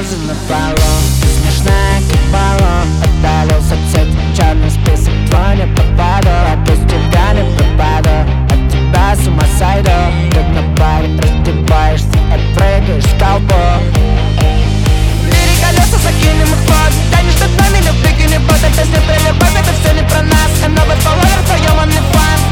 слезы на полу. Ты смешная, как баллон. Отдалил соцсети, черный список, твой не попаду. Я без тебя не пропаду, от тебя с ума сойду. Как на паре раздеваешься, отпрыгаешь в толпу. Бери колеса, закинем их в ход. Тянешь над нами, люблю гинебот. Это не про любовь, это все не про нас. А новый фолловер в твоем OnlyFans.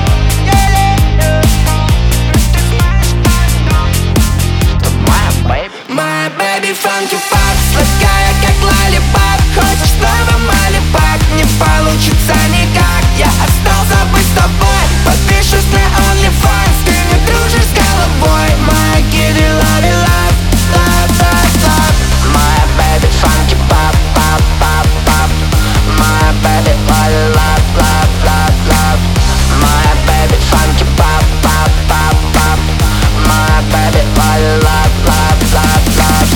My baby funky pop, сладкая как лалипап. Хочешь снова малипак, не получится никак. Я остался быть с тобой, подпишусь на OnlyFans. Ты не дружишь с головой, my kitty love you love, love, love, love. My baby funky pop, pop, pop, pop. My baby love, love, love, love, love. My baby funky pop, pop, pop, pop. My baby love, love, love, love, love.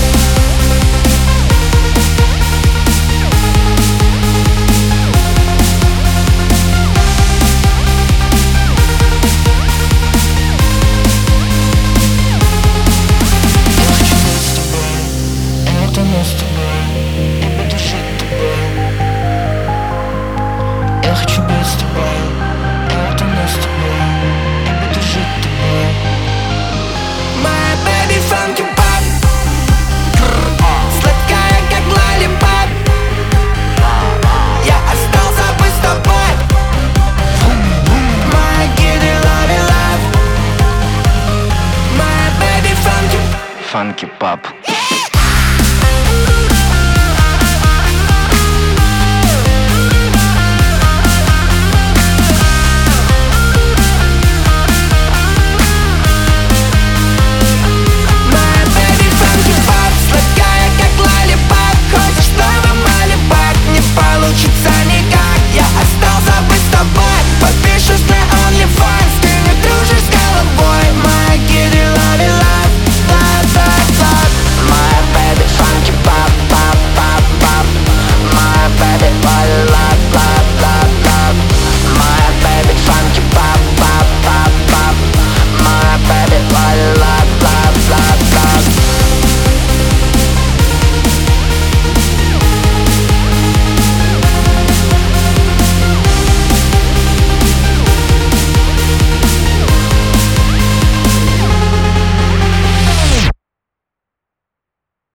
Я хочу быть с тобой, это не с тобой. Я буду жить тобой. My baby funky pop, сладкая как лалипап. Я остался быть с тобой. My kitty love you love. My baby funky pop.